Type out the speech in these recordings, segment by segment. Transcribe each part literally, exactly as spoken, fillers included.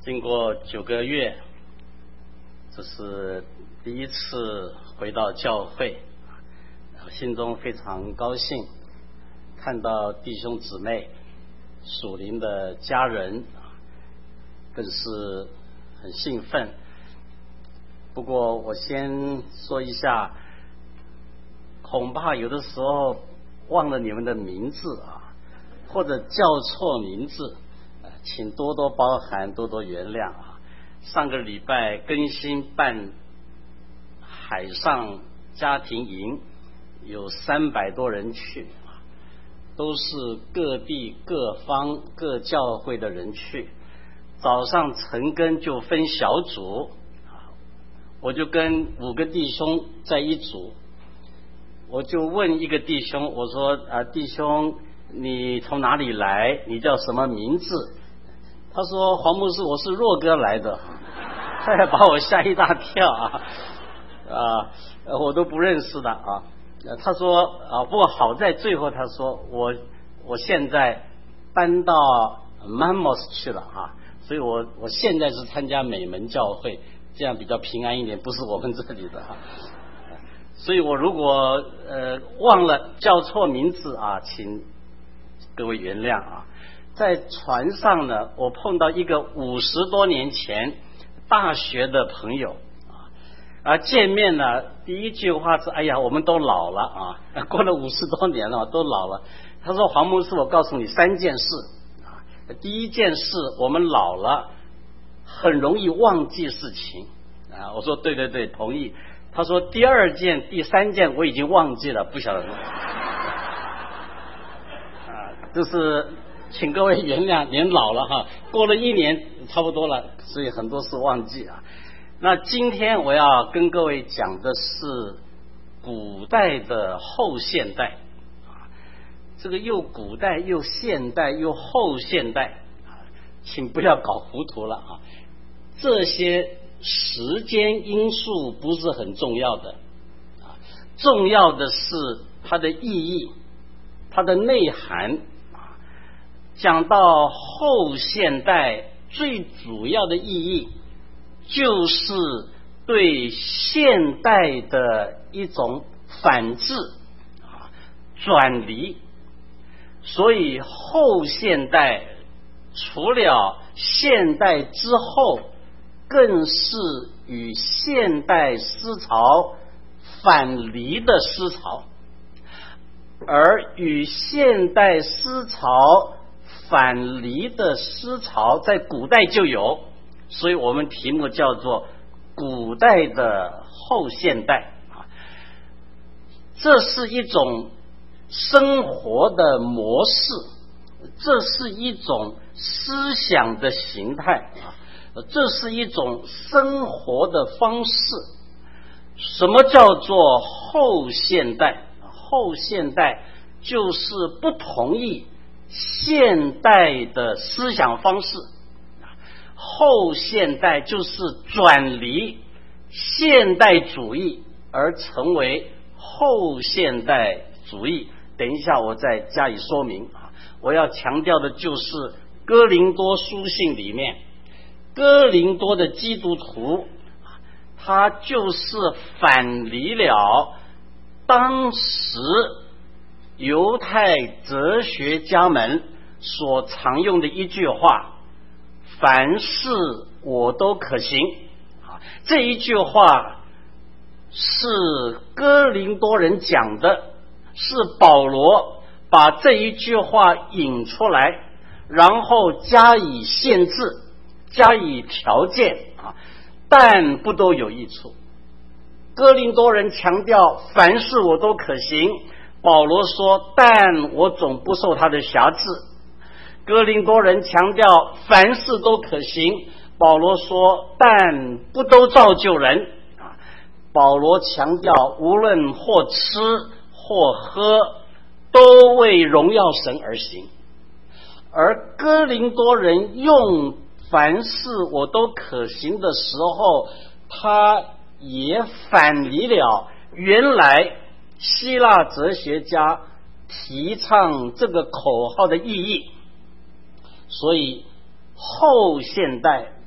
经过九个月，这是第一次回到教会，心中非常高兴，看到弟兄姊妹、属灵的家人，更是很兴奋。不过我先说一下，恐怕有的时候忘了你们的名字啊，或者叫错名字，请多多包涵，多多原谅啊。上个礼拜更新办海上家庭营，有三百多人去，都是各地各方各教会的人去。早上晨更就分小组，我就跟五个弟兄在一组，我就问一个弟兄，我说啊，弟兄，你从哪里来？你叫什么名字？他说黄牧师，我是若哥来的。他还把我吓一大跳啊啊，我都不认识的啊。他说啊，不过好在最后他说我我现在搬到 Mamos 去了啊，所以我我现在是参加美门教会，这样比较平安一点，不是我们这里的啊。所以我如果呃忘了叫错名字啊，请各位原谅啊。在船上呢，我碰到一个五十多年前大学的朋友啊，而见面呢，第一句话是：哎呀，我们都老了啊，过了五十多年了，都老了。他说：黄牧师，我告诉你三件事啊。第一件事，我们老了很容易忘记事情啊。我说对对对，同意。他说第二件、第三件我已经忘记了，不晓得什么啊，就是请各位原谅，您老了哈，过了一年差不多了，所以很多事忘记啊。那今天我要跟各位讲的是古代的后现代啊，这个又古代又现代又后现代啊，请不要搞糊涂了啊。这些时间因素不是很重要的啊，重要的是它的意义，它的内涵。讲到后现代，最主要的意义就是对现代的一种反制啊，转离。所以后现代除了现代之后，更是与现代思潮反离的思潮，而与现代思潮反离的思潮在古代就有，所以我们题目叫做古代的后现代啊。这是一种生活的模式，这是一种思想的形态啊，这是一种生活的方式。什么叫做后现代？后现代就是不同意现代的思想方式，后现代就是转离现代主义而成为后现代主义。等一下我再加以说明啊。我要强调的就是哥林多书信里面，哥林多的基督徒他就是反离了当时犹太哲学家们所常用的一句话：凡事我都可行。这一句话是哥林多人讲的，是保罗把这一句话引出来，然后加以限制，加以条件啊，但不都有益处。哥林多人强调凡事我都可行，保罗说但我总不受他的辖制。哥林多人强调凡事都可行，保罗说但不都造就人。保罗强调无论或吃或喝都为荣耀神而行，而哥林多人用凡事我都可行的时候，他也反离了原来希腊哲学家提倡这个口号的意义。所以后现代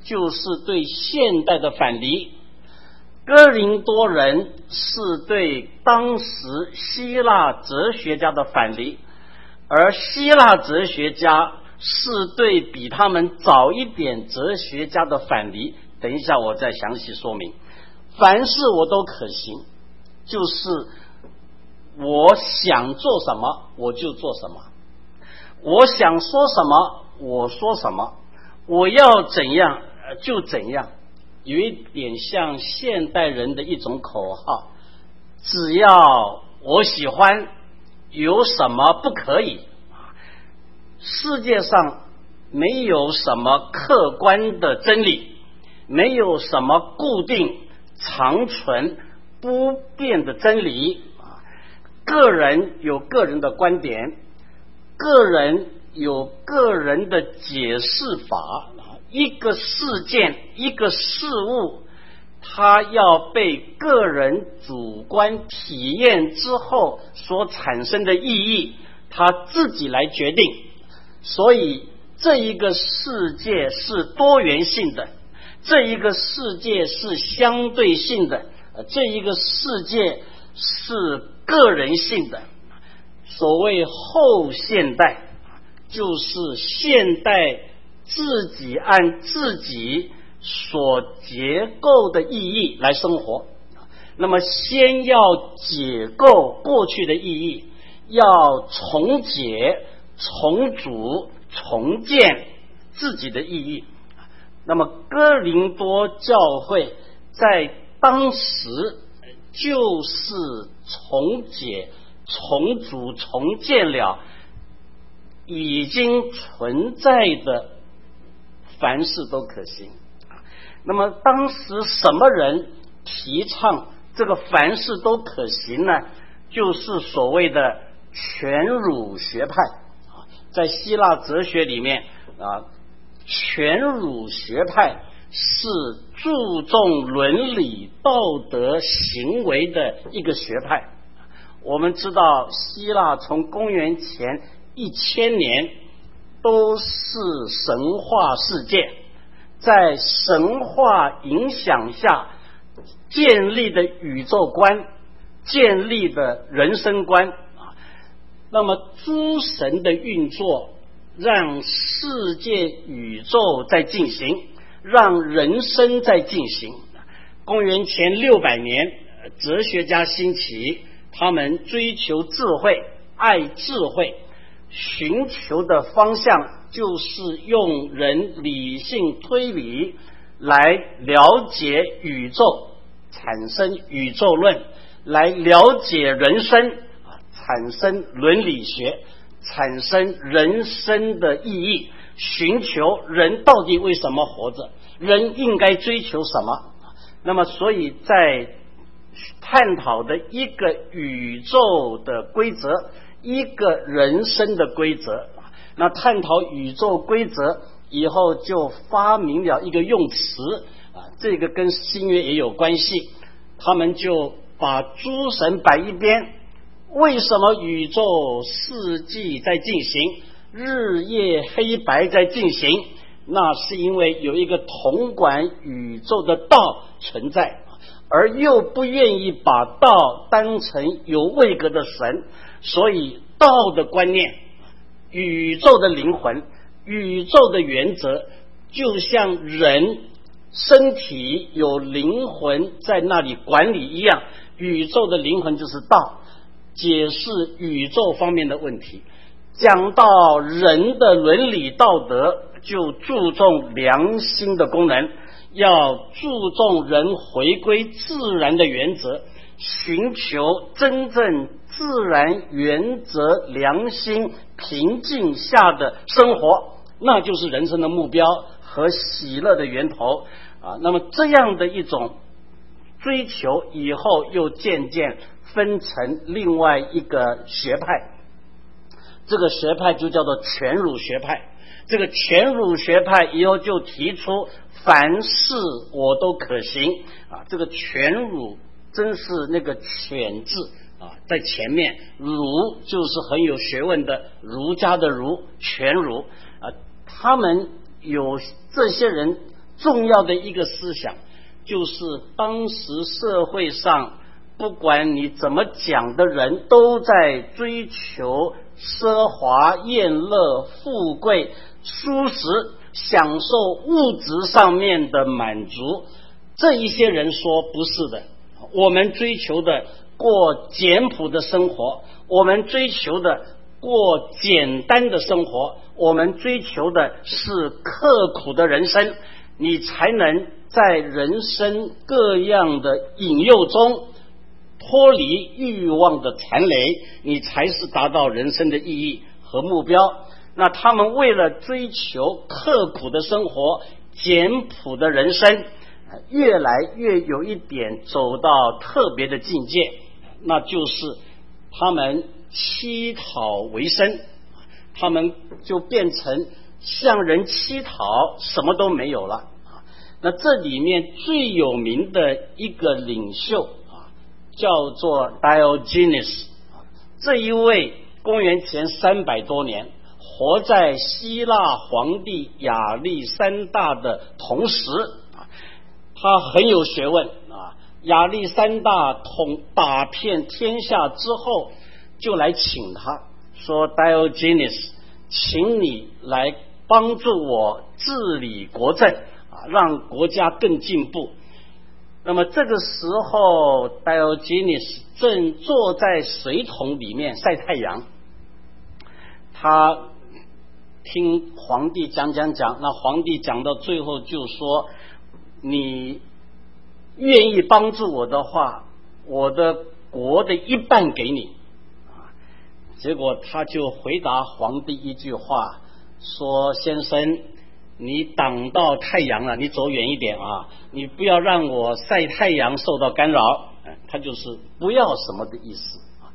就是对现代的反离。哥林多人是对当时希腊哲学家的反离，而希腊哲学家是对比他们早一点哲学家的反离。等一下我再详细说明。凡事我都可行，就是我想做什么我就做什么，我想说什么我说什么，我要怎样就怎样，有一点像现代人的一种口号，只要我喜欢，有什么不可以。世界上没有什么客观的真理，没有什么固定长存不变的真理，个人有个人的观点，个人有个人的解释法。一个事件一个事物，它要被个人主观体验之后所产生的意义，他自己来决定。所以这一个世界是多元性的，这一个世界是相对性的，这一个世界是个人性的。所谓后现代，就是现代自己按自己所结构的意义来生活。那么先要解构过去的意义，要重解重组重建自己的意义。那么哥林多教会在当时就是重解重组重建了已经存在的凡事都可行。那么当时什么人提倡这个凡事都可行呢？就是所谓的全儒学派。在希腊哲学里面啊，全儒学派是注重伦理道德行为的一个学派。我们知道希腊从公元前一千年都是神话世界，在神话影响下建立的宇宙观，建立的人生观。那么诸神的运作让世界宇宙在进行，让人生在进行。公元前六百年，哲学家兴起，他们追求智慧，爱智慧，寻求的方向就是用人理性推理来了解宇宙，产生宇宙论，来了解人生，产生伦理学，产生人生的意义，寻求人到底为什么活着，人应该追求什么。那么所以在探讨的一个宇宙的规则，一个人生的规则。那探讨宇宙规则以后，就发明了一个用词啊，这个跟新约也有关系。他们就把诸神摆一边，为什么宇宙四季在进行，日夜黑白在进行？那是因为有一个统管宇宙的道存在，而又不愿意把道当成有位格的神，所以道的观念，宇宙的灵魂，宇宙的原则，就像人身体有灵魂在那里管理一样，宇宙的灵魂就是道，解释宇宙方面的问题。讲到人的伦理道德，就注重良心的功能，要注重人回归自然的原则，寻求真正自然原则良心平静下的生活，那就是人生的目标和喜乐的源头啊。那么这样的一种追求以后又渐渐分成另外一个学派，这个学派就叫做全儒学派。这个全儒学派以后就提出凡事我都可行啊，这个全儒真是那个全字啊，在前面，儒就是很有学问的儒家的儒，全儒啊，他们有这些人重要的一个思想，就是当时社会上不管你怎么讲的人，都在追求奢华、宴乐、富贵、舒适，享受物质上面的满足。这一些人说不是的，我们追求的过简朴的生活，我们追求的过简单的生活，我们追求的是刻苦的人生，你才能在人生各样的引诱中脱离欲望的残累，你才是达到人生的意义和目标。那他们为了追求刻苦的生活、简朴的人生，越来越有一点走到特别的境界，那就是他们乞讨为生，他们就变成向人乞讨，什么都没有了。那这里面最有名的一个领袖叫做 Diogenes， 这一位公元前三百多年活在希腊皇帝亚历山大的同时，他很有学问啊。亚历山大统打遍天下之后，就来请他说 Diogenes， 请你来帮助我治理国政啊，让国家更进步。那么这个时候 Diogenes 正坐在水桶里面晒太阳，他听皇帝讲讲讲，那皇帝讲到最后就说，你愿意帮助我的话，我的国的一半给你。结果他就回答皇帝一句话，说先生，你挡到太阳了，你走远一点啊，你不要让我晒太阳受到干扰。他就是不要什么的意思。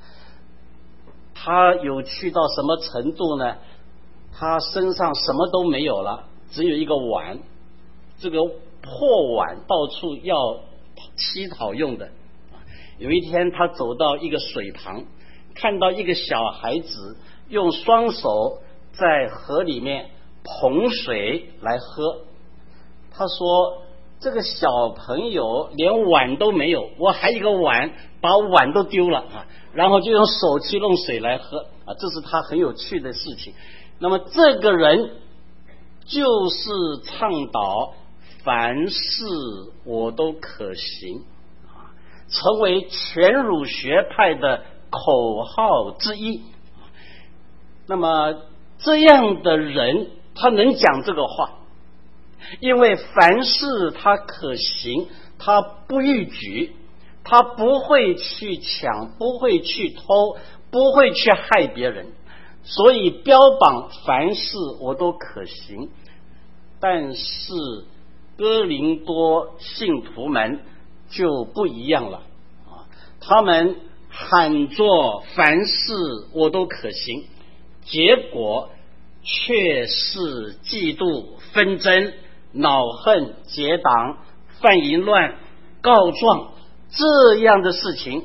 他有趣到什么程度呢？他身上什么都没有了，只有一个碗，这个破碗到处要乞讨用的。有一天他走到一个水旁，看到一个小孩子用双手在河里面捧水来喝，他说这个小朋友连碗都没有，我还有一个碗，把碗都丢了啊，然后就用手去弄水来喝啊，这是他很有趣的事情。那么这个人就是倡导凡事我都可行啊，成为全儒学派的口号之一。那么这样的人他能讲这个话，因为凡事他可行，他不逾矩，他不会去抢，不会去偷，不会去害别人，所以标榜凡事我都可行。但是哥林多信徒们就不一样了啊，他们喊作凡事我都可行，结果却是嫉妒、纷争、恼恨、结党、犯淫乱、告状这样的事情，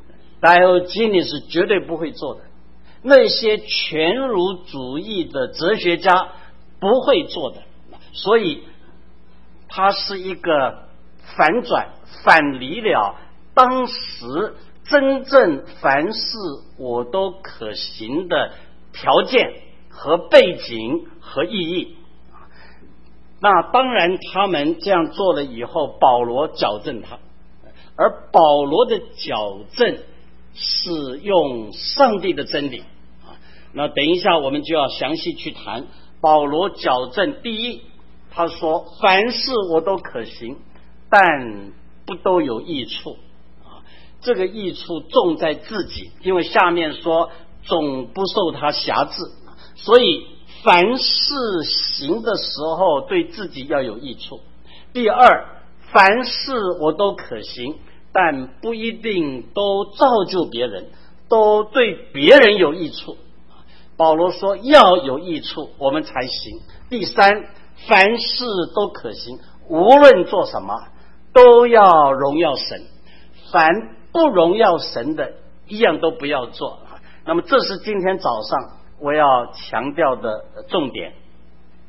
Diogenes 是绝对不会做的，那些全儒主义的哲学家不会做的。所以他是一个反转，反离了当时真正凡事我都可行的条件和背景和意义。那当然他们这样做了以后，保罗矫正他，而保罗的矫正是用上帝的真理啊。那等一下我们就要详细去谈保罗矫正。第一，他说凡事我都可行，但不都有益处啊。这个益处重在自己，因为下面说总不受他辖制，所以凡事行的时候对自己要有益处。第二，凡事我都可行，但不一定都造就别人，都对别人有益处。保罗说要有益处我们才行。第三，凡事都可行，无论做什么都要荣耀神，凡不荣耀神的一样都不要做。那么这是今天早上我要强调的重点。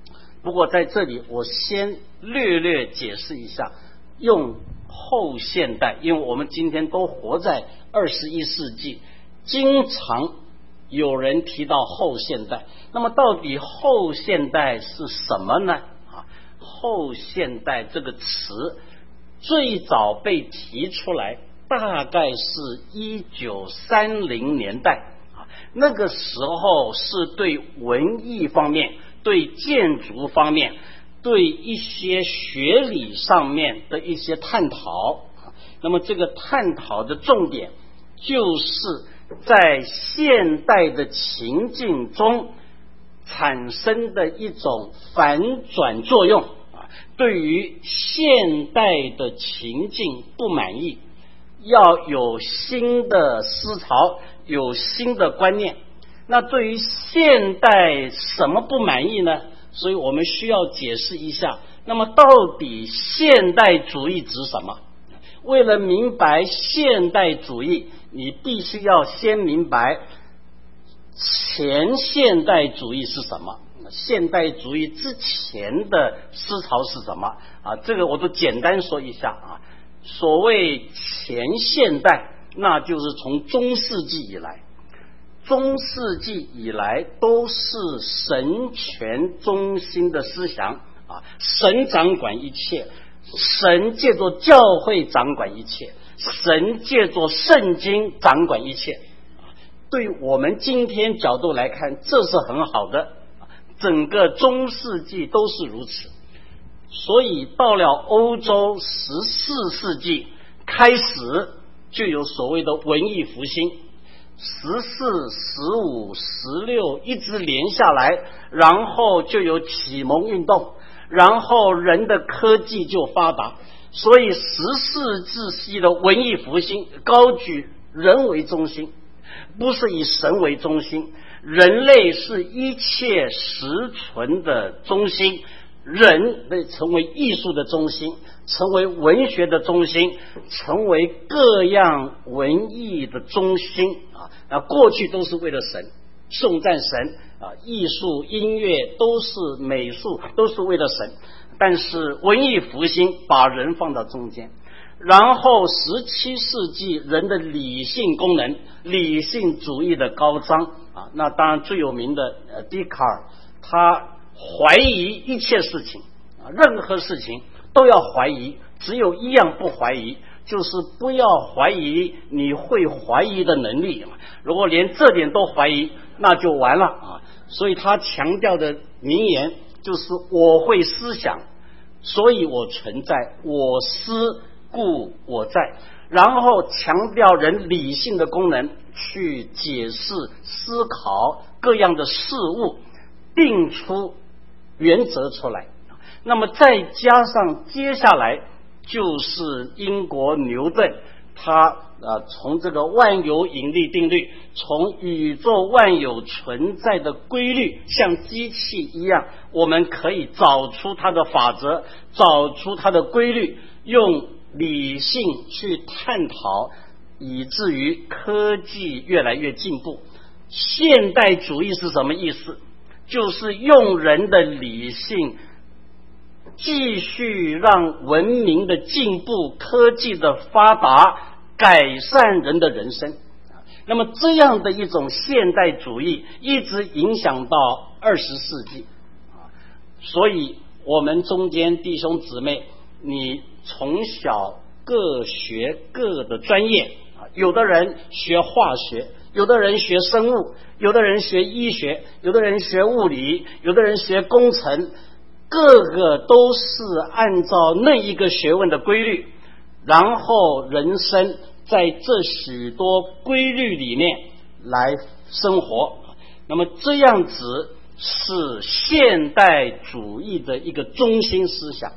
不过在这里我先略略解释一下，用后现代，因为我们今天都活在二十一世纪，经常有人提到后现代。那么到底后现代是什么呢？啊，后现代这个词最早被提出来大概是一九三零年代啊，那个时候是对文艺方面、对建筑方面、对一些学理上面的一些探讨。那么这个探讨的重点就是在现代的情境中产生的一种反转作用啊，对于现代的情境不满意，要有新的思潮，有新的观念。那对于现代什么不满意呢？所以我们需要解释一下，那么到底现代主义指什么？为了明白现代主义，你必须要先明白前现代主义是什么，现代主义之前的思潮是什么啊？这个我都简单说一下啊。所谓前现代，那就是从中世纪以来，中世纪以来都是神权中心的思想啊，神掌管一切，神借着教会掌管一切，神借着圣经掌管一切。对我们今天角度来看，这是很好的，整个中世纪都是如此。所以到了欧洲十四世纪开始，就有所谓的文艺复兴，十四、十五、十六一直连下来，然后就有启蒙运动，然后人的科技就发达。所以十四世纪的文艺复兴高举人为中心，不是以神为中心，人类是一切实存的中心，人会成为艺术的中心，成为文学的中心，成为各样文艺的中心啊！那过去都是为了神，颂赞神啊，艺术、音乐都是美术，都是为了神。但是文艺复兴把人放到中间，然后十七世纪人的理性功能、理性主义的高涨啊，那当然最有名的呃笛卡尔，他怀疑一切事情啊，任何事情都要怀疑，只有一样不怀疑，就是不要怀疑你会怀疑的能力。如果连这点都怀疑，那就完了啊！所以他强调的名言就是我会思想，所以我存在，我思故我在。然后强调人理性的功能，去解释、思考各样的事物，定出原则出来。那么再加上接下来就是英国牛顿，他呃从这个万有引力定律，从宇宙万有存在的规律，像机器一样，我们可以找出它的法则，找出它的规律，用理性去探讨，以至于科技越来越进步。现代主义是什么意思？就是用人的理性继续让文明的进步、科技的发达改善人的人生。那么这样的一种现代主义一直影响到二十世纪。所以我们中间弟兄姊妹，你从小各学各的专业，有的人学化学，有的人学生物，有的人学医学，有的人学物理，有的人学工程，各个都是按照那一个学问的规律，然后人生在这许多规律里面来生活。那么这样子是现代主义的一个中心思想。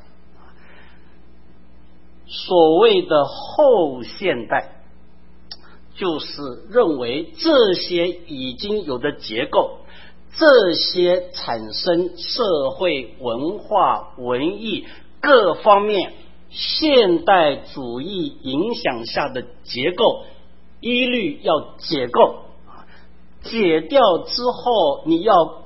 所谓的后现代，就是认为这些已经有的结构，这些产生社会文化文艺各方面现代主义影响下的结构，一律要解构，解掉之后你要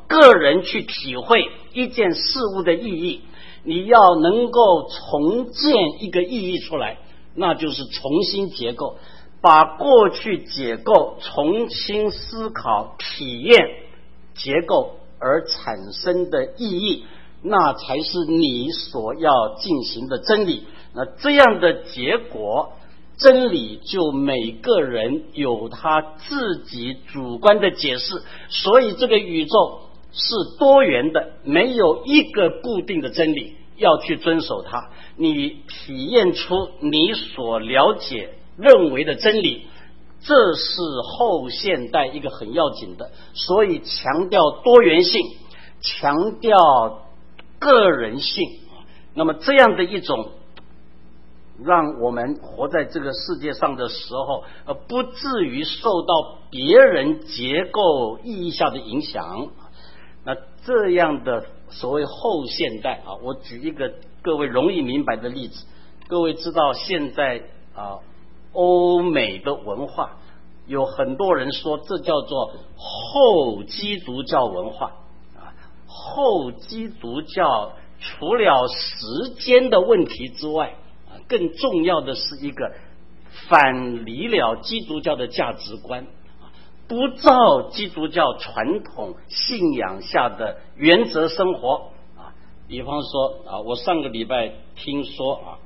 个人去体会一件事物的意义，你要能够重建一个意义出来，那就是重新结构，把过去结构重新思考体验结构而产生的意义，那才是你所要进行的真理。那这样的结果，真理就每个人有他自己主观的解释，所以这个宇宙是多元的，没有一个固定的真理，要去遵守它。你体验出你所了解认为的真理，这是后现代一个很要紧的，所以强调多元性，强调个人性。那么这样的一种让我们活在这个世界上的时候，呃，不至于受到别人结构意义下的影响。那这样的所谓后现代啊，我举一个各位容易明白的例子。各位知道现在啊，欧美的文化有很多人说这叫做后基督教文化啊。后基督教除了时间的问题之外，更重要的是一个反离了基督教的价值观，不照基督教传统信仰下的原则生活啊。比方说啊，我上个礼拜听说啊，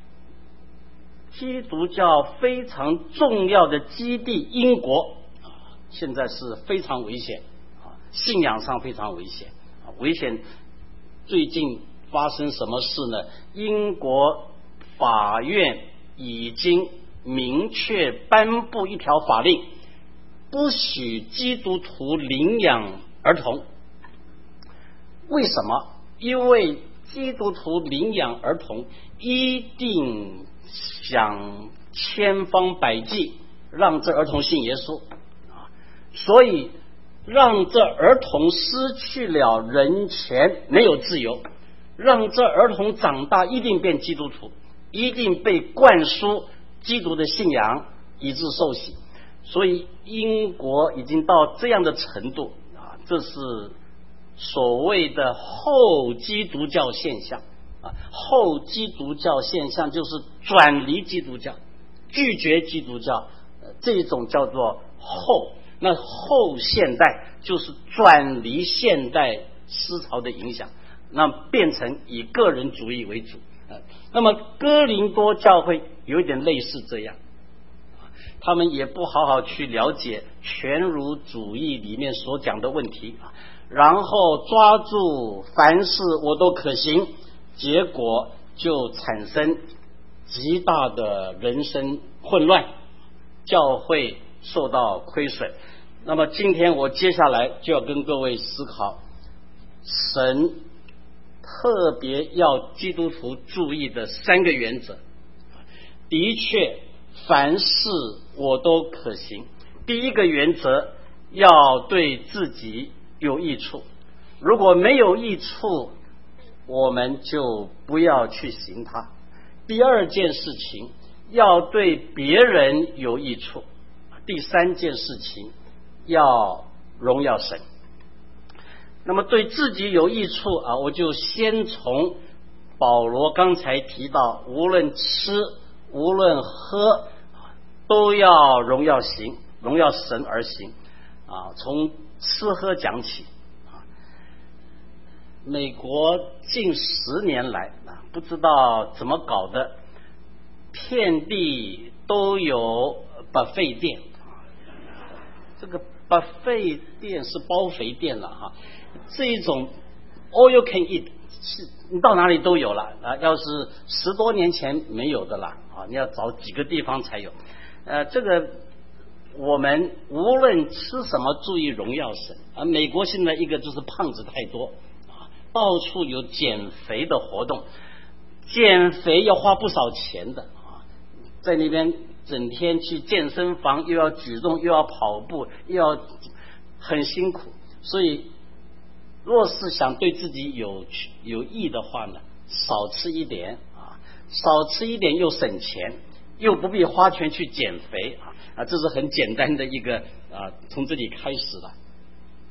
基督教非常重要的基地英国啊，现在是非常危险啊，信仰上非常危险啊，危险。最近发生什么事呢？英国法院已经明确颁布一条法令，不许基督徒领养儿童。为什么？因为基督徒领养儿童一定想千方百计让这儿童信耶稣，所以让这儿童失去了人权，没有自由，让这儿童长大一定变基督徒，一定被灌输基督的信仰，以致受洗。所以英国已经到这样的程度啊，这是所谓的后基督教现象啊。后基督教现象就是转离基督教，拒绝基督教，呃、这种叫做后。那后现代就是转离现代思潮的影响，那变成以个人主义为主。呃、那么哥林多教会有一点类似这样，他们也不好好去了解全儒主义里面所讲的问题，然后抓住凡事我都可行，结果就产生极大的人生混乱，教会受到亏损。那么今天我接下来就要跟各位思考神特别要基督徒注意的三个原则。的确凡事我都可行。第一个原则，要对自己有益处，如果没有益处，我们就不要去行它。第二件事情，要对别人有益处。第三件事情，要荣耀神。那么对自己有益处啊，我就先从保罗刚才提到，无论吃无论喝都要荣耀行，荣耀神而行啊。从吃喝讲起啊，美国近十年来啊，不知道怎么搞的，遍地都有buffet店。这个buffet店是包肥店了哈，这一种 all you can eat 是你到哪里都有了啊，要是十多年前没有的啦啊，你要找几个地方才有。呃，这个我们无论吃什么，注意荣耀神啊。美国现在一个就是胖子太多啊，到处有减肥的活动，减肥要花不少钱的啊，在那边整天去健身房，又要举重，又要跑步，又要很辛苦。所以若是想对自己有有益的话呢，少吃一点啊，少吃一点又省钱，又不必花钱去减肥啊啊，这是很简单的一个啊，从这里开始了。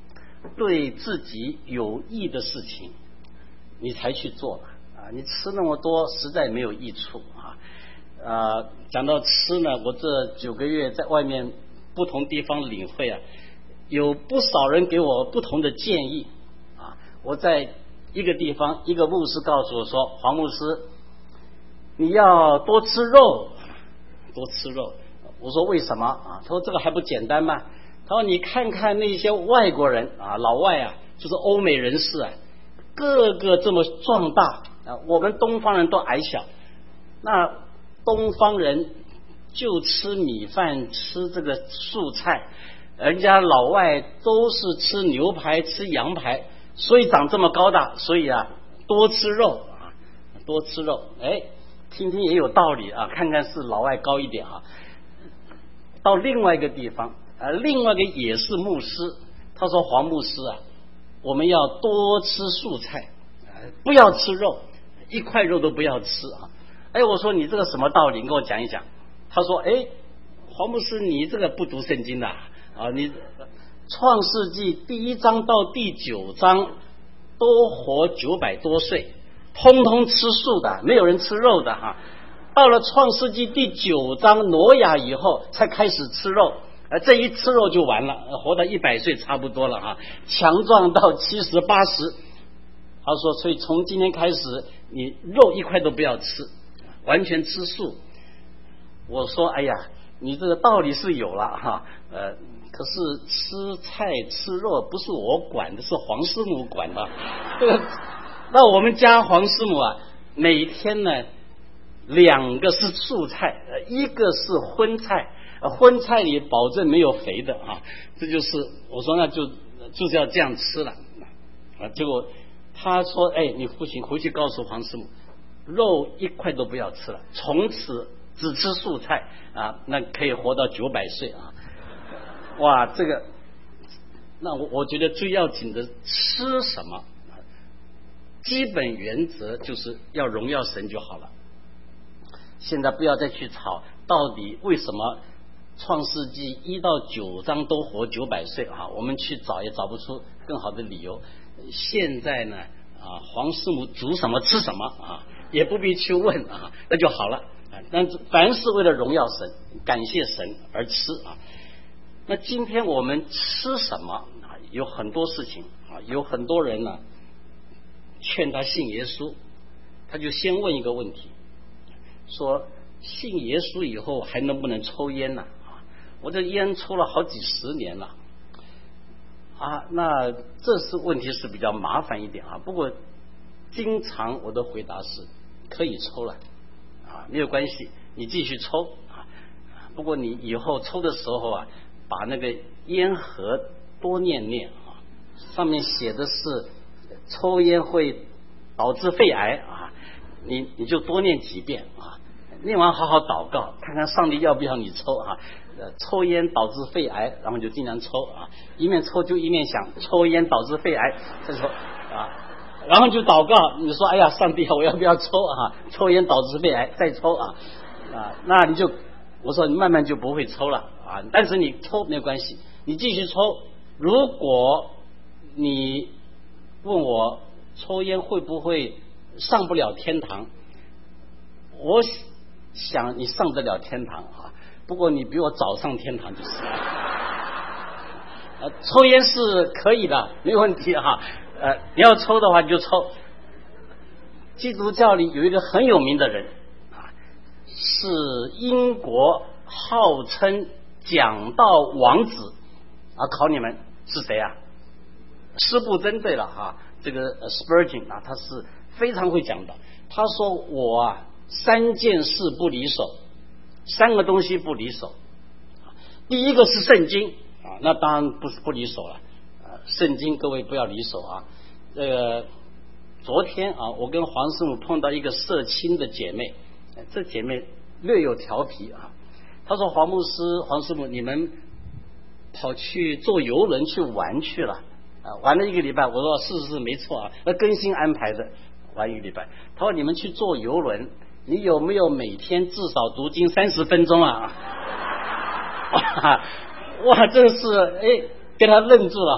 对自己有益的事情，你才去做吧。啊，你吃那么多，实在没有益处啊。呃，讲到吃呢，我这九个月在外面不同地方领会啊，有不少人给我不同的建议啊。我在一个地方，一个牧师告诉我说：“黄牧师，你要多吃肉，多吃肉。”我说：“为什么啊？”他说：“这个还不简单吗？”他说：“你看看那些外国人啊，老外啊，就是欧美人士啊，个个这么壮大啊，我们东方人都矮小。那东方人就吃米饭，吃这个素菜，人家老外都是吃牛排，吃羊排，所以长这么高大。所以啊，多吃肉啊，多吃肉。哎，听听也有道理啊，看看是老外高一点啊。”到另外一个地方，呃，另外一个也是牧师，他说：“黄牧师啊，我们要多吃素菜，呃、不要吃肉，一块肉都不要吃啊。”哎，我说你这个什么道理？你跟我讲一讲。他说：“哎，黄牧师，你这个不读圣经的啊，你创世纪第一章到第九章都活九百多岁，通通吃素的，没有人吃肉的哈、啊。到了创世纪第九章挪亚以后，才开始吃肉，呃，这一吃肉就完了，活到一百岁差不多了哈、啊，强壮到七十八十。他说，所以从今天开始，你肉一块都不要吃。”完全吃素。我说：“哎呀，你这个道理是有了哈，呃，可是吃菜吃肉不是我管的，是黄师母管的。这个，那我们家黄师母啊，每天呢两个是素菜，一个是荤菜，荤菜里保证没有肥的啊。这就是我说那就就是要这样吃了啊。结果他说：哎，你父亲回去告诉黄师母。”肉一块都不要吃了，从此只吃素菜啊，那可以活到九百岁啊！哇，这个，那我我觉得最要紧的吃什么，基本原则就是要荣耀神就好了。现在不要再去吵，到底为什么创世纪一到九章都活九百岁啊？我们去找也找不出更好的理由。现在呢，啊，黄师母煮什么吃什么啊？也不必去问啊，那就好了。但是凡是为了荣耀神、感谢神而吃啊。那今天我们吃什么啊？有很多事情啊，有很多人呢劝他信耶稣，他就先问一个问题，说信耶稣以后还能不能抽烟呢？啊，我这烟抽了好几十年了啊。那这是问题是比较麻烦一点啊。不过经常我的回答是可以抽了啊，没有关系，你继续抽啊。不过你以后抽的时候啊，把那个烟盒多念念啊，上面写的是抽烟会导致肺癌啊，你你就多念几遍啊。念完好好祷告，看看上帝要不要你抽啊。呃，抽烟导致肺癌，然后就经常抽啊，一面抽就一面想抽烟导致肺癌，再说啊。然后就祷告，你说哎呀，上帝啊，我要不要抽啊？抽烟导致肺癌，再抽啊啊，那你就我说你慢慢就不会抽了啊。但是你抽没有关系，你继续抽。如果你问我抽烟会不会上不了天堂，我想你上得了天堂啊，不过你比我早上天堂就是了。呃，抽烟是可以的，没有问题哈。呃，你要抽的话你就抽。基督教里有一个很有名的人啊，是英国号称讲道王子啊，考你们是谁啊？施布真对了哈，这个 Spurgeon 啊，他是非常会讲的。他说我啊，三件事不离手，三个东西不离手。第一个是圣经啊，那当然不是不离手了。圣经各位不要离手啊。这个昨天啊，我跟黄师母碰到一个社青的姐妹，这姐妹略有调皮啊。她说黄牧师、黄师母，你们跑去坐游轮去玩去了啊，玩了一个礼拜。我说是是是没错啊，那更新安排的，玩一个礼拜。她说你们去坐游轮，你有没有每天至少读经三十分钟啊？哇，真是哎，给她愣住了哈。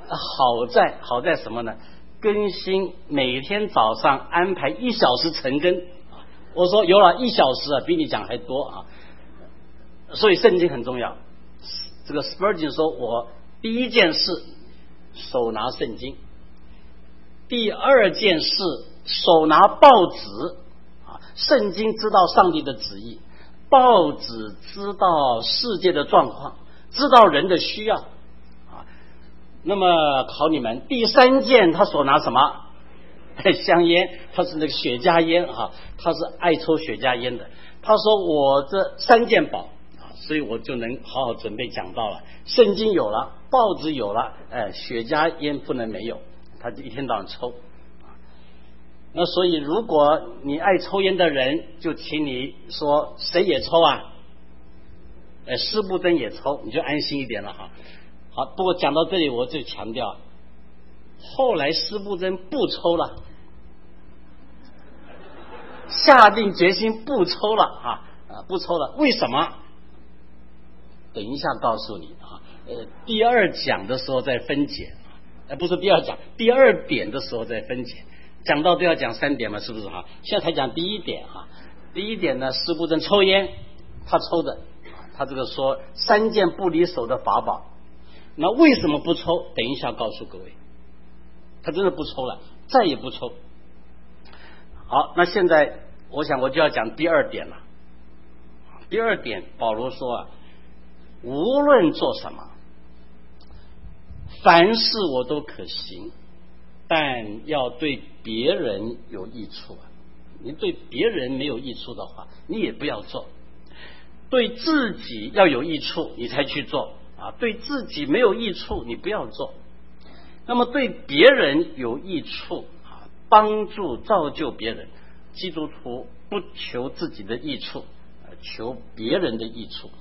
好在好在什么呢？更新每天早上安排一小时晨更。我说有了一小时啊，比你讲还多啊。所以圣经很重要。这个 Spurgeon 说，我第一件事手拿圣经，第二件事手拿报纸啊。圣经知道上帝的旨意，报纸知道世界的状况，知道人的需要啊。那么考你们，第三件他手拿什么？香烟，他是那个雪茄烟啊，他是爱抽雪茄烟的。他说我这三件宝啊，所以我就能好好准备讲道了。圣经有了，报纸有了，哎，雪茄烟不能没有，他就一天到晚抽。那所以如果你爱抽烟的人，就请你说谁也抽啊？哎，施布真也抽，你就安心一点了哈。好，不过讲到这里，我就强调，后来施布真不抽了，下定决心不抽了啊啊，不抽了，为什么？等一下告诉你啊。呃，第二讲的时候再分解，呃，不是第二讲，第二点的时候再分解。讲到都要讲三点嘛，是不是哈？现在才讲第一点哈。第一点呢，施布真抽烟，他抽的，他这个说三件不离手的法宝。那为什么不抽？等一下告诉各位。他真的不抽了，再也不抽。好，那现在我想我就要讲第二点了。第二点，保罗说啊，无论做什么，凡事我都可行，但要对别人有益处啊。你对别人没有益处的话，你也不要做。对自己要有益处，你才去做啊。对自己没有益处，你不要做。那么对别人有益处啊，帮助造就别人，基督徒不求自己的益处，求别人的益处。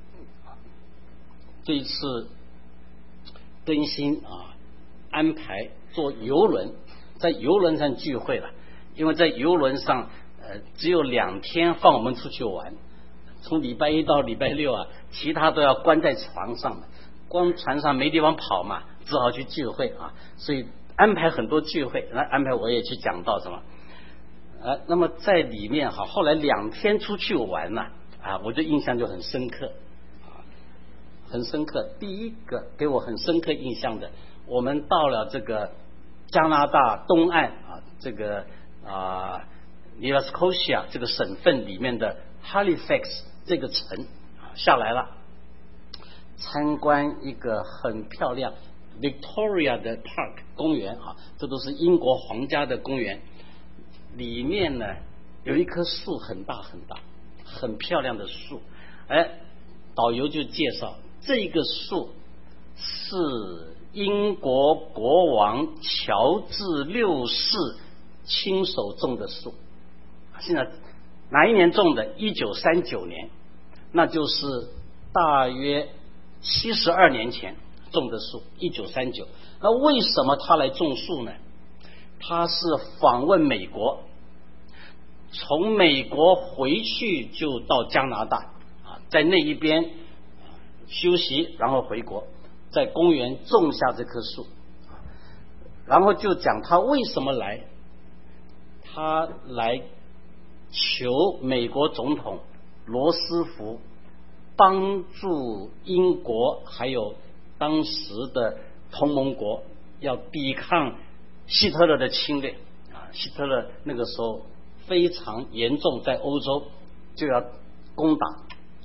这一次更新啊，安排坐游轮，在游轮上聚会了。因为在游轮上，呃，只有两天放我们出去玩，从礼拜一到礼拜六啊，其他都要关在床上的，光船上没地方跑嘛，只好去聚会啊。所以安排很多聚会，那安排我也去讲到什么，呃，那么在里面哈，后来两天出去玩呢，啊，我的印象就很深刻，啊，很深刻。第一个给我很深刻印象的，我们到了这个加拿大东岸啊，这个啊 Nova Scotia 这个省份里面的 Halifax 这个城啊下来了，参观一个很漂亮 Victoria 的 Park 公园啊，这都是英国皇家的公园。里面呢有一棵树很大很大，很漂亮的树。哎，导游就介绍这个树是英国国王乔治六世亲手种的树。现在哪一年种的？一九三九年，那就是大约七十二年前种的树。一九三九，那为什么他来种树呢？他是访问美国，从美国回去就到加拿大啊，在那一边休息，然后回国，在公园种下这棵树，然后就讲他为什么来，他来求美国总统罗斯福帮助英国还有当时的同盟国要抵抗希特勒的侵略啊，希特勒那个时候非常严重，在欧洲就要攻打。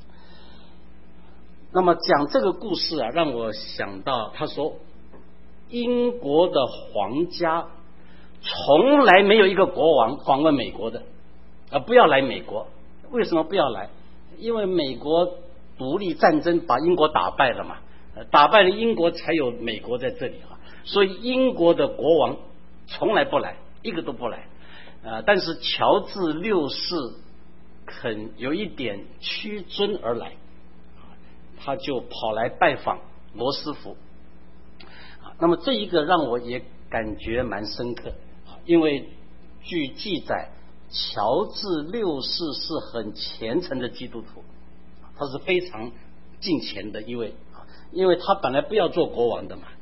那么讲这个故事啊，让我想到他说英国的皇家从来没有一个国王访问美国的啊，不要来美国。为什么不要来？因为美国独立战争把英国打败了嘛，打败了英国才有美国在这里啊，所以英国的国王从来不来，一个都不来。呃，但是乔治六世肯有一点屈尊而来，他就跑来拜访罗斯福。那么这一个让我也感觉蛮深刻，因为据记载，乔治六世是很虔诚的基督徒，他是非常敬虔的一位，因为他本来不要做国王的嘛，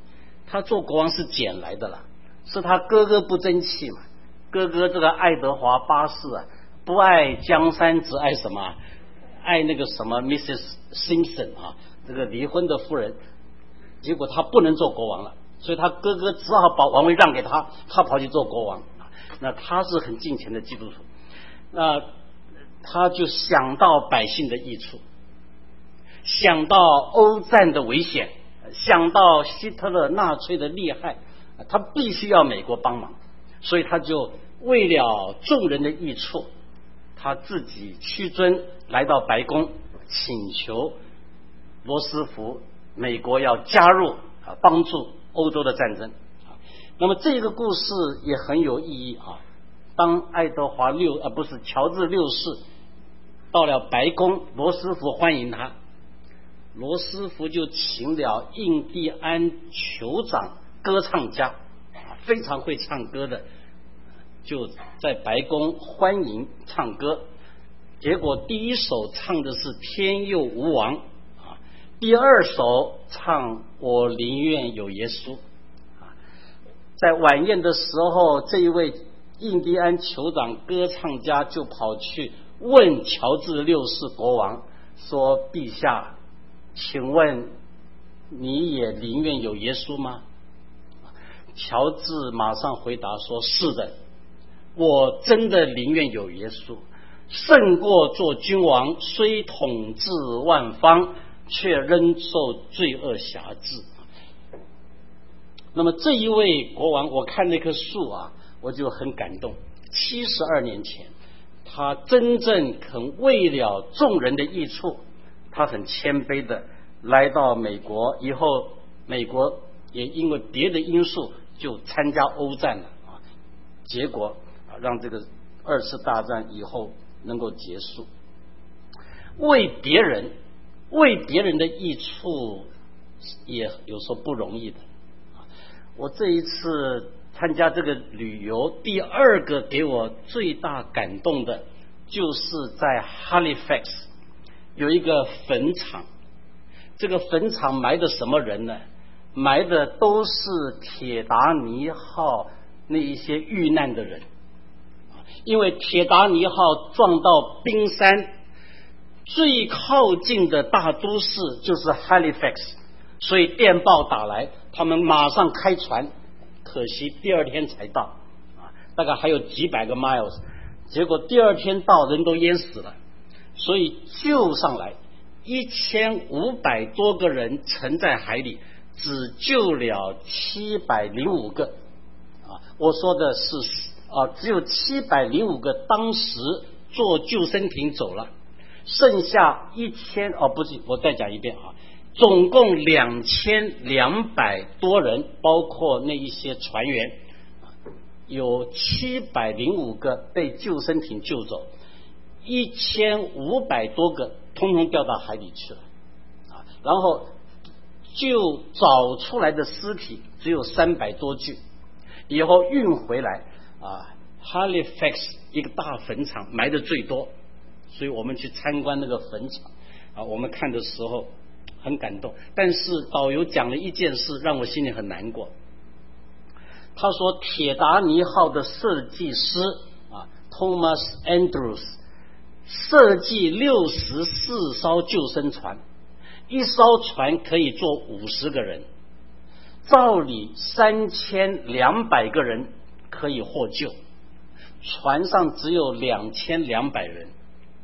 他做国王是捡来的啦，是他哥哥不争气嘛。哥哥这个爱德华八世啊，不爱江山，只爱什么？爱那个什么 missus Simpson 啊，这个离婚的夫人。结果他不能做国王了，所以他哥哥只好把王位让给他，他跑去做国王。那他是很敬虔的基督徒，那他就想到百姓的益处，想到欧战的危险，想到希特勒纳粹的厉害，他必须要美国帮忙，所以他就为了众人的益处，他自己屈尊来到白宫，请求罗斯福美国要加入啊，帮助欧洲的战争。那么这个故事也很有意义啊。当爱德华六啊不是乔治六世到了白宫，罗斯福欢迎他，罗斯福就请了印第安酋长歌唱家，非常会唱歌的，就在白宫欢迎唱歌。结果第一首唱的是天佑吾王啊，第二首唱我宁愿有耶稣。在晚宴的时候，这一位印第安酋长歌唱家就跑去问乔治六世国王说：陛下，请问你也宁愿有耶稣吗？乔治马上回答说：是的，我真的宁愿有耶稣，胜过做君王，虽统治万方，却仍受罪恶辖制。那么这一位国王，我看那棵树啊，我就很感动。七十二年前，他真正肯为了众人的益处，他很谦卑的来到美国，以后美国也因为别的因素就参加欧战了啊，结果啊让这个二次大战以后能够结束。为别人为别人的益处也有时候不容易的。我这一次参加这个旅游，第二个给我最大感动的就是在 Halifax 有一个坟场。这个坟场埋的什么人呢？埋的都是铁达尼号那一些遇难的人。因为铁达尼号撞到冰山，最靠近的大都市就是 Halifax， 所以电报打来，他们马上开船，可惜第二天才到啊，大概还有几百个 miles， 结果第二天到人都淹死了，所以救上来一千五百多个人沉在海里，只救了七百零五个啊，我说的是啊，只有七百零五个当时坐救生艇走了，剩下一千哦不是，我再讲一遍啊。总共两千两百多人，包括那一些船员，有七百零五个被救生艇救走，一千五百多个通通掉到海里去了啊！然后就找出来的尸体只有三百多具，以后运回来啊 ，Halifax 一个大坟场埋的最多，所以我们去参观那个坟场啊，我们看的时候很感动，但是导游讲了一件事让我心里很难过。他说铁达尼号的设计师啊 Thomas Andrews 设计六十四艘救生船，一艘船可以坐五十个人，照理三千两百个人可以获救，船上只有两千两百人，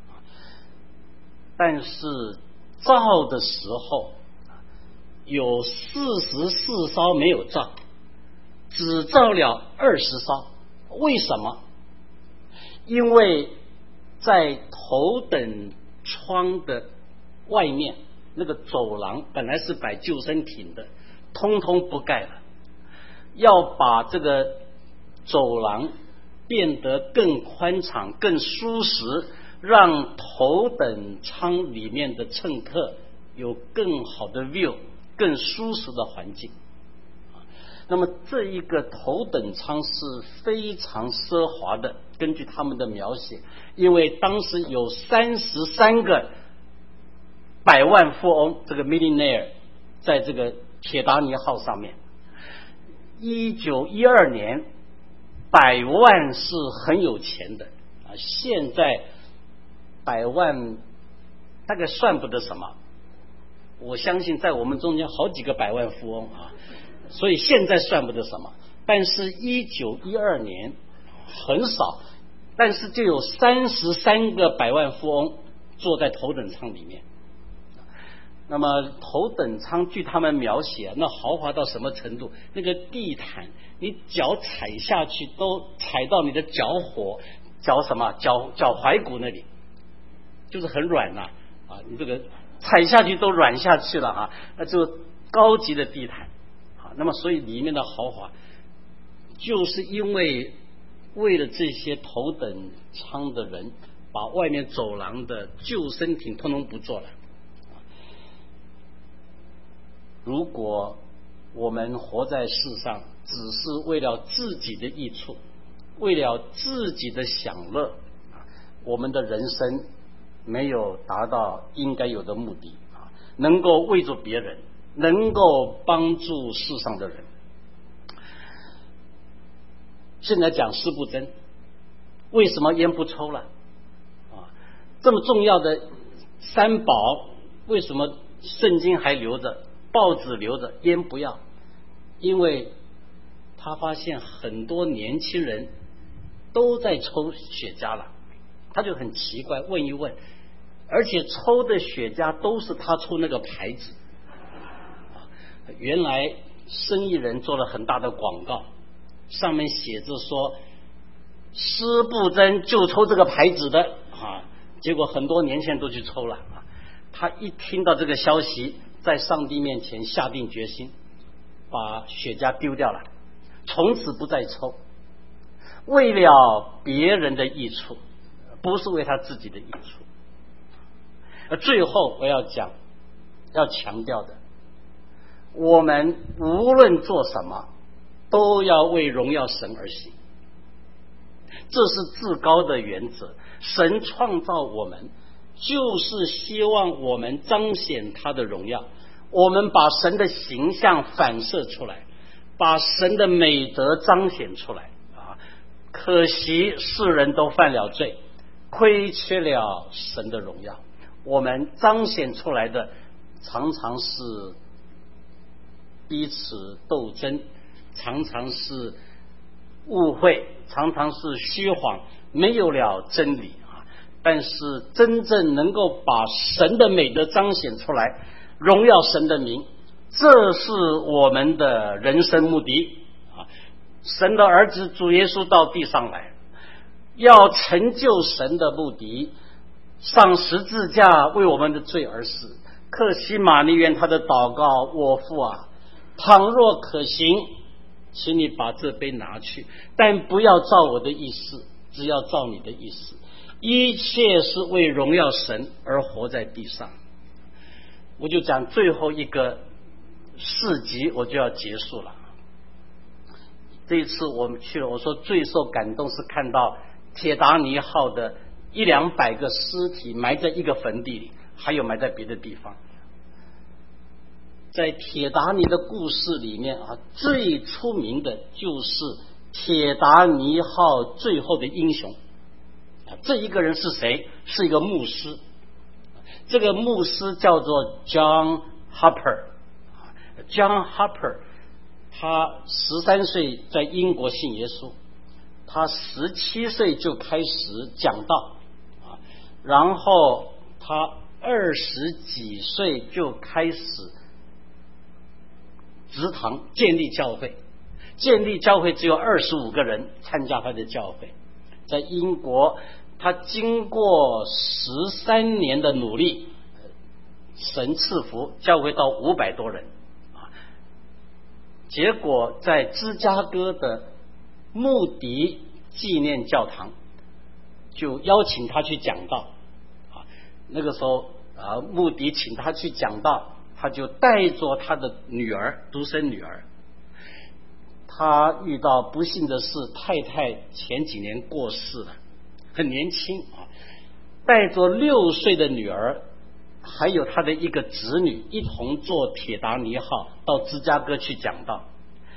但是造的时候有四十四艘没有造，只造了二十艘。为什么？因为在头等舱的外面那个走廊本来是摆救生艇的，通通不盖了，要把这个走廊变得更宽敞更舒适，让头等舱里面的乘客有更好的 view， 更舒适的环境。那么这一个头等舱是非常奢华的，根据他们的描写，因为当时有三十三个百万富翁，这个 millionaire 在这个铁达尼号上面， 一九一二年，百万是很有钱的啊，现在百万大概算不得什么。我相信在我们中间好几个百万富翁啊，所以现在算不得什么。但是一九一二年很少，但是就有三十三个百万富翁坐在头等舱里面。那么头等舱据他们描写，那豪华到什么程度？那个地毯，你脚踩下去都踩到你的脚踝，脚什么？脚脚踝骨那里，就是很软呐、啊，啊，你这个踩下去都软下去了啊，那就高级的地毯啊。那么所以里面的豪华，就是因为为了这些头等舱的人，把外面走廊的救生艇通通不做了。如果我们活在世上只是为了自己的益处，为了自己的享乐，我们的人生没有达到应该有的目的，能够为助别人，能够帮助世上的人。现在讲施布真，为什么烟不抽了？啊，这么重要的三宝，为什么圣经还留着？报纸留着，烟不要，因为他发现很多年轻人都在抽雪茄了，他就很奇怪，问一问，而且抽的雪茄都是他抽那个牌子。原来生意人做了很大的广告，上面写着说施布真就抽这个牌子的啊，结果很多年轻人都去抽了啊。他一听到这个消息，在上帝面前下定决心，把雪茄丢掉了，从此不再抽，为了别人的益处，不是为他自己的益处。最后我要讲，要强调的，我们无论做什么，都要为荣耀神而行，这是至高的原则。神创造我们，就是希望我们彰显他的荣耀，我们把神的形象反射出来，把神的美德彰显出来啊！可惜世人都犯了罪，亏缺了神的荣耀，我们彰显出来的常常是彼此斗争，常常是误会，常常是虚谎，没有了真理啊！但是真正能够把神的美德彰显出来，荣耀神的名，这是我们的人生目的啊！神的儿子主耶稣到地上来，要成就神的目的，上十字架为我们的罪而死。客西马尼园他的祷告，我父啊，倘若可行，请你把这杯拿去，但不要照我的意思，只要照你的意思。一切是为荣耀神而活在地上。我就讲最后一个事迹，我就要结束了。这一次我们去了，我说最受感动是看到铁达尼号的一两百个尸体埋在一个坟地里，还有埋在别的地方。在铁达尼的故事里面啊，最出名的就是铁达尼号最后的英雄。这一个人是谁？是一个牧师。这个牧师叫做 John Harper。John Harper 他十三岁在英国信耶稣，他十七岁就开始讲道啊，然后他二十几岁就开始植堂建立教会，建立教会只有二十五个人参加他的教会。在英国，他经过十三年的努力，神赐福，教会到五百多人啊。结果在芝加哥的穆迪纪念教堂，就邀请他去讲道啊。那个时候啊，穆迪请他去讲道，他就带着他的女儿，独生女儿。他遇到不幸的是，太太前几年过世了，很年轻啊，带着六岁的女儿，还有他的一个侄女，一同坐铁达尼号到芝加哥去讲道。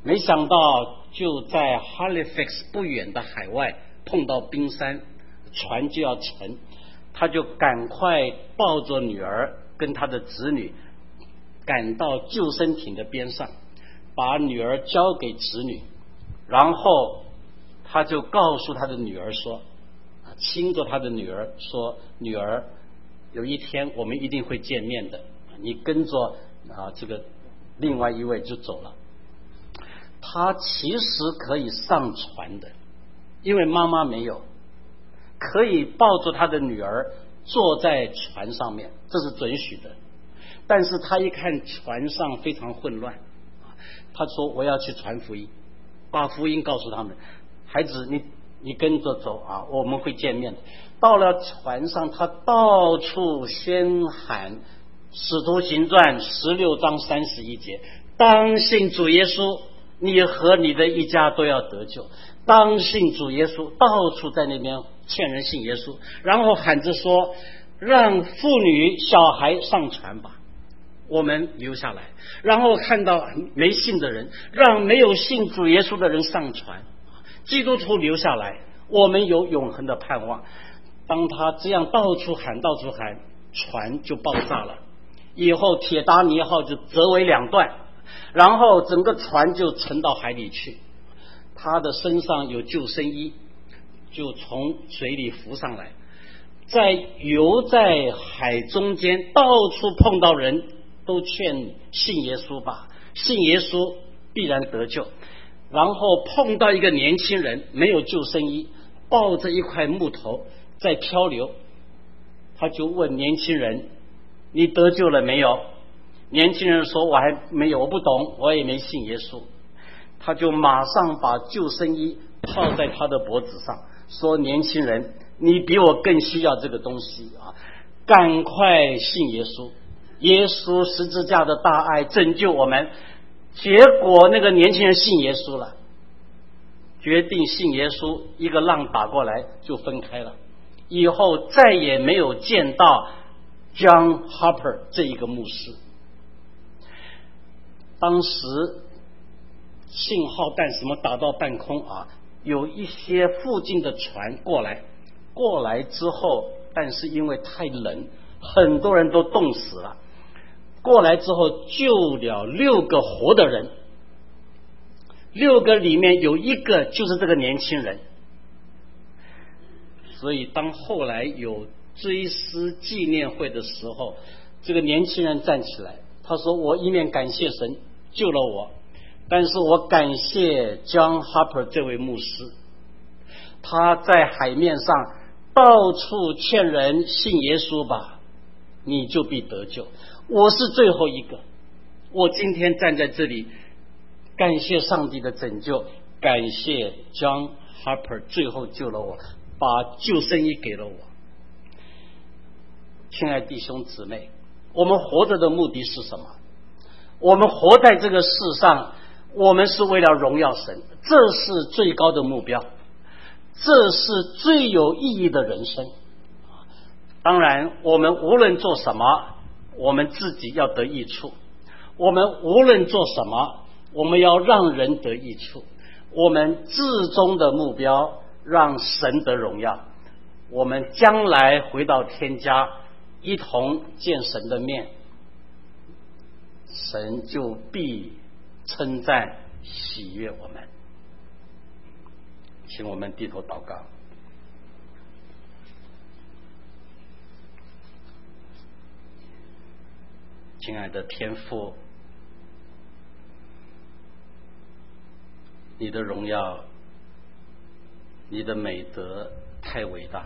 没想到就在 Halifax 不远的海外碰到冰山，船就要沉，他就赶快抱着女儿跟他的子女赶到救生艇的边上，把女儿交给子女，然后他就告诉他的女儿说，亲着他的女儿说，女儿，有一天我们一定会见面的，你跟着啊这个另外一位就走了。他其实可以上船的，因为妈妈没有，可以抱着他的女儿坐在船上面，这是准许的。但是他一看船上非常混乱，他说我要去传福音，把福音告诉他们，孩子你你跟着走啊，我们会见面的。到了船上，他到处宣喊使徒行传十六章三十一节，当信主耶稣，你和你的一家都要得救。当信主耶稣，到处在那边劝人信耶稣，然后喊着说，让妇女小孩上船吧，我们留下来。然后看到没信的人，让没有信主耶稣的人上船，基督徒留下来，我们有永恒的盼望。当他这样到处喊到处喊，船就爆炸了，以后铁达尼号就折为两段，然后整个船就沉到海里去。他的身上有救生衣，就从水里浮上来，在游在海中间，到处碰到人都劝信耶稣吧，信耶稣必然得救。然后碰到一个年轻人，没有救生衣，抱着一块木头在漂流，他就问年轻人，你得救了没有？年轻人说，我还没有，我不懂，我也没信耶稣。他就马上把救生衣套在他的脖子上，说，年轻人，你比我更需要这个东西啊，赶快信耶稣，耶稣十字架的大爱拯救我们。结果那个年轻人信耶稣了，决定信耶稣，一个浪打过来就分开了，以后再也没有见到 John Harper 这一个牧师。当时信号弹什么打到半空啊，有一些附近的船过来，过来之后，但是因为太冷，很多人都冻死了。过来之后救了六个活的人，六个里面有一个就是这个年轻人。所以当后来有追思纪念会的时候，这个年轻人站起来，他说，我一面感谢神救了我，但是我感谢 John Harper 这位牧师，他在海面上到处劝人信耶稣吧，你就必得救。我是最后一个，我今天站在这里，感谢上帝的拯救，感谢 John Harper 最后救了我，把救生衣给了我。亲爱的弟兄姊妹，我们活着的目的是什么？我们活在这个世上，我们是为了荣耀神，这是最高的目标，这是最有意义的人生。当然我们无论做什么，我们自己要得益处，我们无论做什么，我们要让人得益处，我们至终的目标让神得荣耀，我们将来回到天家一同见神的面，神就必称赞喜悦我们。请我们低头祷告。亲爱的天父，你的荣耀，你的美德太伟大，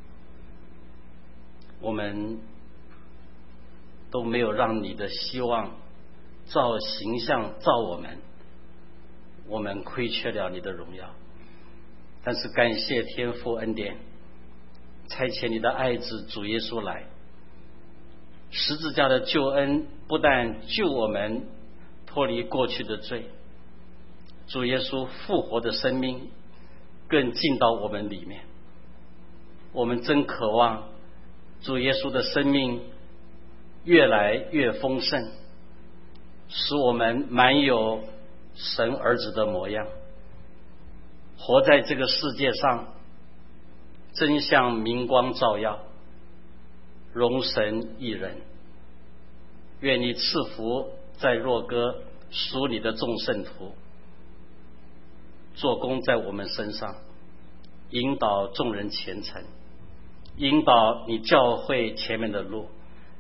我们都没有让你的希望照形象照我们，我们亏缺了你的荣耀。但是感谢天父恩典，差遣你的爱子主耶稣来，十字架的救恩不但救我们脱离过去的罪，主耶稣复活的生命更进到我们里面。我们真渴望主耶稣的生命越来越丰盛，使我们满有神儿子的模样，活在这个世界上，真像明光照耀，荣神益人。愿你赐福在若歌属你的众圣徒，做工在我们身上，引导众人前程，引导你教会前面的路，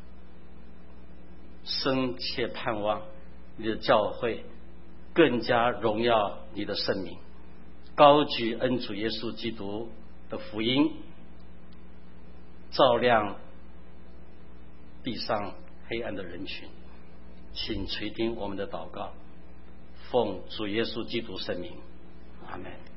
深切盼望你的教会更加荣耀你的圣名，高举恩主耶稣基督的福音，照亮地上黑暗的人群。请垂听我们的祷告，奉主耶稣基督圣名，阿们。